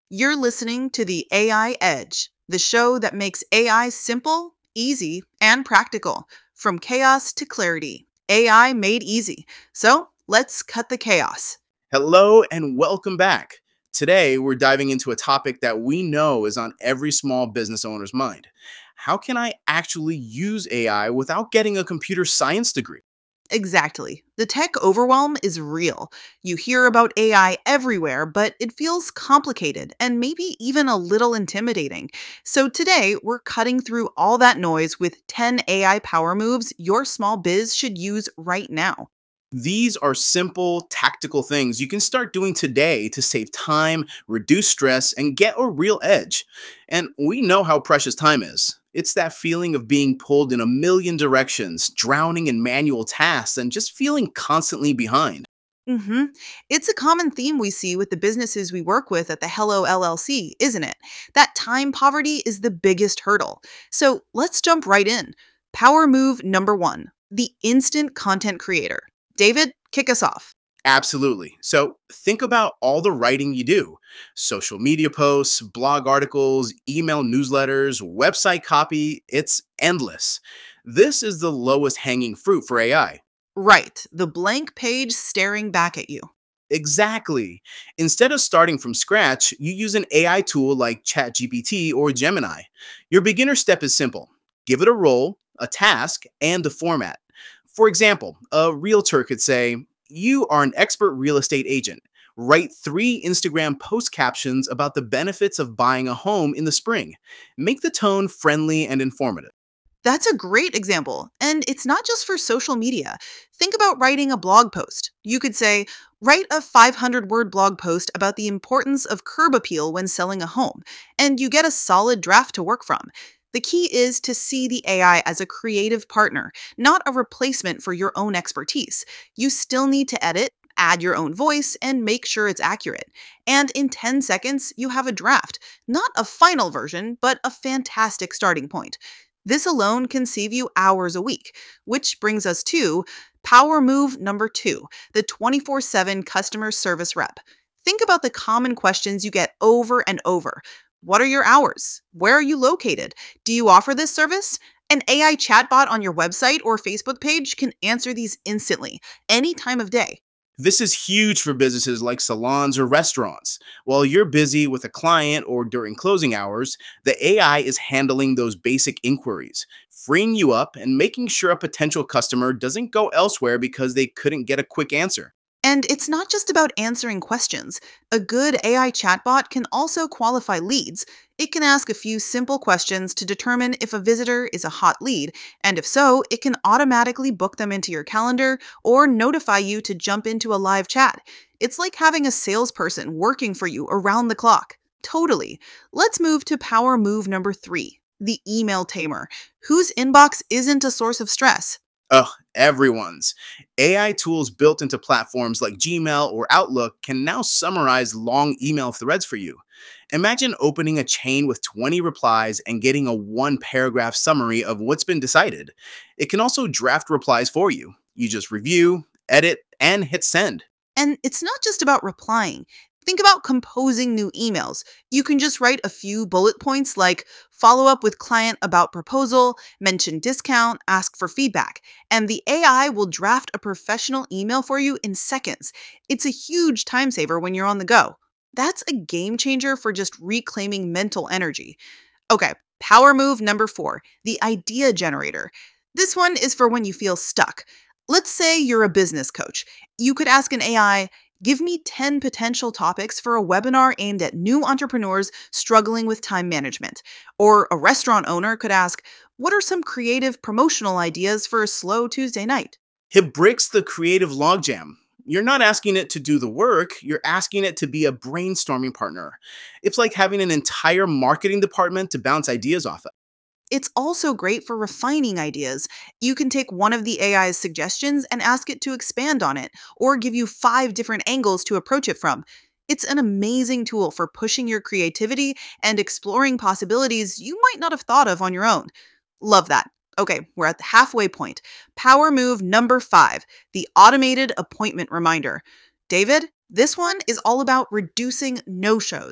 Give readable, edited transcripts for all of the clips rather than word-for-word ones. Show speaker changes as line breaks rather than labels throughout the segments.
You're listening to the AI Edge, the show that makes AI simple, easy, and practical. From chaos to clarity, AI made easy. So let's cut the chaos.
Hello and welcome back. Today, we're diving into a topic that we know is on every small business owner's mind. How can I actually use AI without getting a computer science degree?
Exactly. The tech overwhelm is real. You hear about AI everywhere, but it feels complicated and maybe even a little intimidating. So today, we're cutting through all that noise with 10 AI power moves your small biz should use right now.
These are simple, tactical things you can start doing today to save time, reduce stress, and get a real edge. And we know how precious time is. It's that feeling of being pulled in a million directions, drowning in manual tasks, and just feeling constantly behind.
hmm It's a common theme we see with the businesses we work with at the Hello LLC, isn't it? That time poverty is the biggest hurdle. So let's jump right in. Power move number one, the instant content creator. David, kick us off.
Absolutely. So think about all the writing you do: social media posts, blog articles, email newsletters, website copy. It's endless. This is the lowest hanging fruit for AI.
Right, the blank page staring back at you.
Exactly. Instead of starting from scratch, you use an AI tool like ChatGPT or Gemini. Your beginner step is simple: give it a role, a task, and a format. For example, a realtor could say, "You are an expert real estate agent. Write 3 Instagram post captions about the benefits of buying a home in the spring." Make the tone friendly and informative.
That's a great example. And it's not just for social media. Think about writing a blog post. You could say, write a 500-word blog post about the importance of curb appeal when selling a home, and you get a solid draft to work from. The key is to see the AI as a creative partner, not a replacement for your own expertise. You still need to edit, add your own voice, and make sure it's accurate. And in 10 seconds, you have a draft, not a final version, but a fantastic starting point. This alone can save you hours a week, which brings us to power move number two, the 24/7 customer service rep. Think about the common questions you get over and over. What are your hours? Where are you located? Do you offer this service? An AI chatbot on your website or Facebook page can answer these instantly, any time of day.
This is huge for businesses like salons or restaurants. While you're busy with a client or during closing hours, the AI is handling those basic inquiries, freeing you up and making sure a potential customer doesn't go elsewhere because they couldn't get a quick answer.
And it's not just about answering questions. A good AI chatbot can also qualify leads. It can ask a few simple questions to determine if a visitor is a hot lead, and if so, it can automatically book them into your calendar or notify you to jump into a live chat. It's like having a salesperson working for you around the clock. Totally. Let's move to power move number three, the email tamer, whose inbox isn't a source of stress.
Ugh, everyone's. AI tools built into platforms like Gmail or Outlook can now summarize long email threads for you. Imagine opening a chain with 20 replies and getting a 1 paragraph summary of what's been decided. It can also draft replies for you. You just review, edit, and hit send.
And it's not just about replying. Think about composing new emails. You can just write a few bullet points like follow up with client about proposal, mention discount, ask for feedback, and the AI will draft a professional email for you in seconds. It's a huge time saver when you're on the go. That's a game changer for just reclaiming mental energy. Okay, power move number four, the idea generator. This one is for when you feel stuck. Let's say you're a business coach. You could ask an AI, give me 10 potential topics for a webinar aimed at new entrepreneurs struggling with time management. Or a restaurant owner could ask, what are some creative promotional ideas for a slow Tuesday night?
It breaks the creative logjam. You're not asking it to do the work, you're asking it to be a brainstorming partner. It's like having an entire marketing department to bounce ideas off of.
It's also great for refining ideas. You can take one of the AI's suggestions and ask it to expand on it, or give you 5 different angles to approach it from. It's an amazing tool for pushing your creativity and exploring possibilities you might not have thought of on your own. Love that. Okay, we're at the halfway point. Power move number five, the automated appointment reminder. David, this one is all about reducing no shows.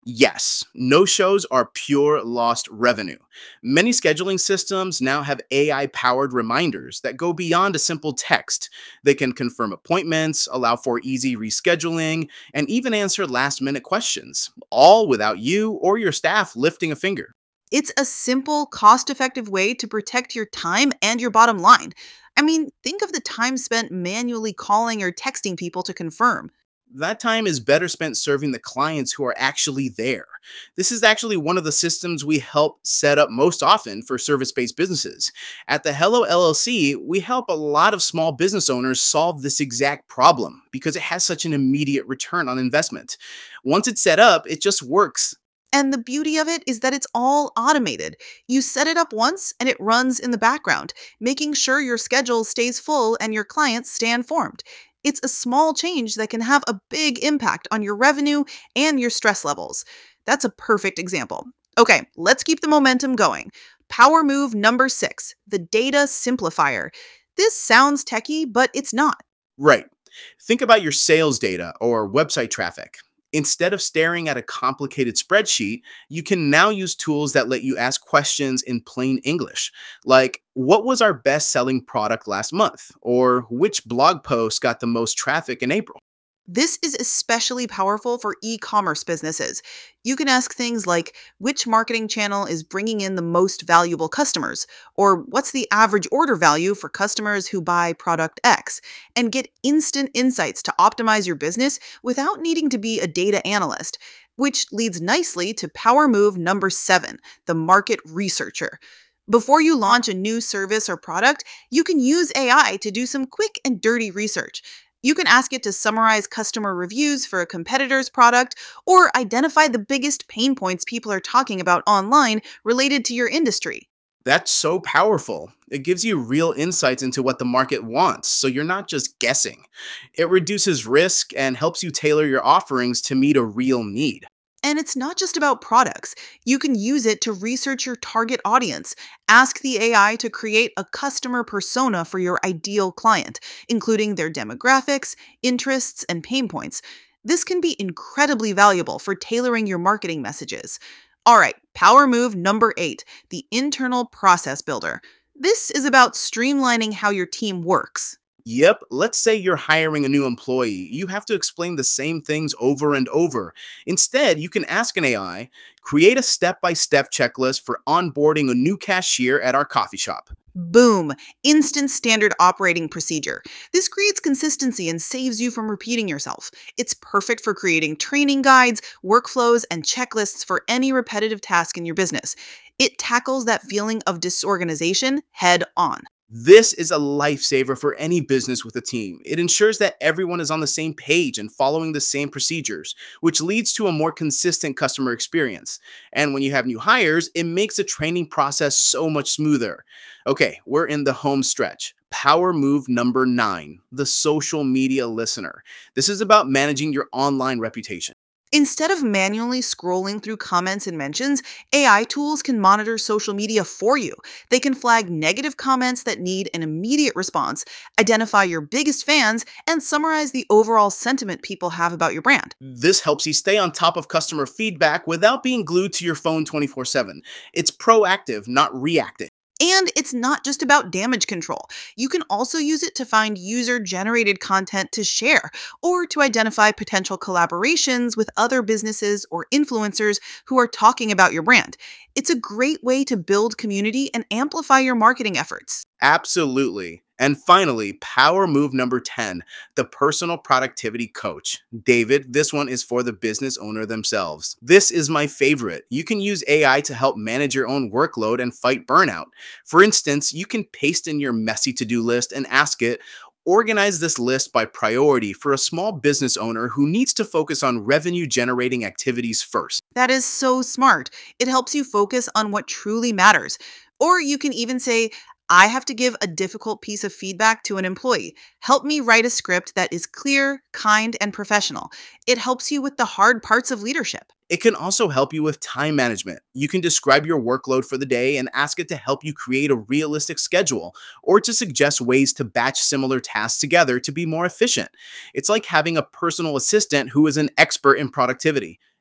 Yes, no shows are pure lost revenue. Many scheduling systems now have AI powered reminders that go beyond a simple text. They can confirm appointments, allow for easy rescheduling, and even answer last minute questions, all without you or your staff lifting a finger.
It's a simple, cost effective way to protect your time and your bottom line. I mean, think of the time spent manually calling or texting people to confirm.
That time is better spent serving the clients who are actually there. This is actually one of the systems we help set up most often for service based businesses. At the Hello LLC, we help a lot of small business owners solve this exact problem because it has such an immediate return on investment. Once it's set up, it just works.
And the beauty of it is that it's all automated. You set it up once and it runs in the background, making sure your schedule stays full and your clients stay informed. It's a small change that can have a big impact on your revenue and your stress levels. That's a perfect example. Okay, let's keep the momentum going. Power move number 6, the data simplifier. This sounds techy, but it's not.
Right. Think about your sales data or website traffic. Instead of staring at a complicated spreadsheet, you can now use tools that let you ask questions in plain English, like what was our best selling product last month? Or which blog post got the most traffic in April?
This is especially powerful for e commerce businesses. You can ask things like which marketing channel is bringing in the most valuable customers, or what's the average order value for customers who buy product X, and get instant insights to optimize your business without needing to be a data analyst. Which leads nicely to power move number 7, the market researcher. Before you launch a new service or product, you can use AI to do some quick and dirty research. You can ask it to summarize customer reviews for a competitor's product or identify the biggest pain points people are talking about online related to your industry.
That's so powerful. It gives you real insights into what the market wants, so you're not just guessing. It reduces risk and helps you tailor your offerings to meet a real need.
And it's not just about products. You can use it to research your target audience. Ask the AI to create a customer persona for your ideal client, including their demographics, interests, and pain points. This can be incredibly valuable for tailoring your marketing messages. All right, power move number 8, the internal process builder. This is about streamlining how your team works.
Yep, let's say you're hiring a new employee. You have to explain the same things over and over. Instead, you can ask an AI, create a step by step checklist for onboarding a new cashier at our coffee shop.
Boom, instant standard operating procedure. This creates consistency and saves you from repeating yourself. It's perfect for creating training guides, workflows, and checklists for any repetitive task in your business. It tackles that feeling of disorganization head on.
This is a lifesaver for any business with a team. It ensures that everyone is on the same page and following the same procedures, which leads to a more consistent customer experience. And when you have new hires, it makes the training process so much smoother. Okay, we're in the home stretch. Power move number 9, the social media listener. This is about managing your online reputation.
Instead of manually scrolling through comments and mentions, AI tools can monitor social media for you. They can flag negative comments that need an immediate response, identify your biggest fans, and summarize the overall sentiment people have about your brand.
This helps you stay on top of customer feedback without being glued to your phone 24/7. It's proactive, not reactive.
And it's not just about damage control. You can also use it to find user generated content to share or to identify potential collaborations with other businesses or influencers who are talking about your brand. It's a great way to build community and amplify your marketing efforts.
Absolutely. And finally, power move number 10, the personal productivity coach. David, this one is for the business owner themselves. This is my favorite. You can use AI to help manage your own workload and fight burnout. For instance, you can paste in your messy to do list and ask it, organize this list by priority for a small business owner who needs to focus on revenue generating activities first.
That is so smart. It helps you focus on what truly matters. Or you can even say, I have to give a difficult piece of feedback to an employee. Help me write a script that is clear, kind, and professional. It helps you with the hard parts of leadership.
It can also help you with time management. You can describe your workload for the day and ask it to help you create a realistic schedule or to suggest ways to batch similar tasks together to be more efficient. It's like having a personal assistant who is an expert in productivity.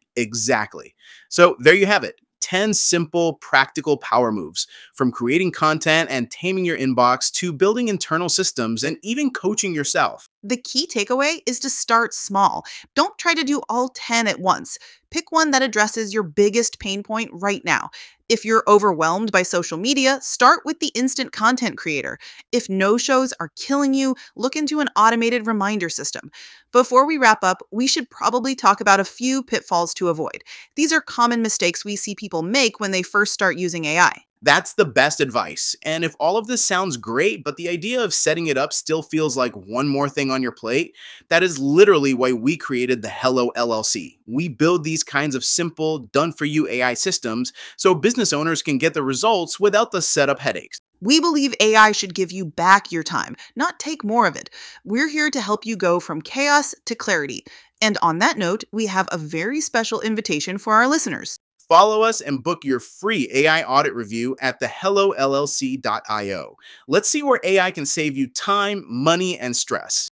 Exactly. So there you have it. 10 simple, practical power moves from creating content and taming your inbox to building internal systems and even coaching yourself.
The key takeaway is to start small. Don't try to do all 10 at once. Pick one that addresses your biggest pain point right now. If you're overwhelmed by social media, start with the instant content creator. If no shows are killing you, look into an automated reminder system. Before we wrap up, we should probably talk about a few pitfalls to avoid. These are common mistakes we see people make when they first start using AI.
That's the best advice. And if all of this sounds great, but the idea of setting it up still feels like one more thing on your plate, that is literally why we created the Hello LLC. We build these kinds of simple, done for you AI systems so business owners can get the results without the setup headaches.
We believe AI should give you back your time, not take more of it. We're here to help you go from chaos to clarity. And on that note, we have a very special invitation for our listeners.
Follow us and book your free AI audit review at thehellollc.io. Let's see where AI can save you time, money, and stress.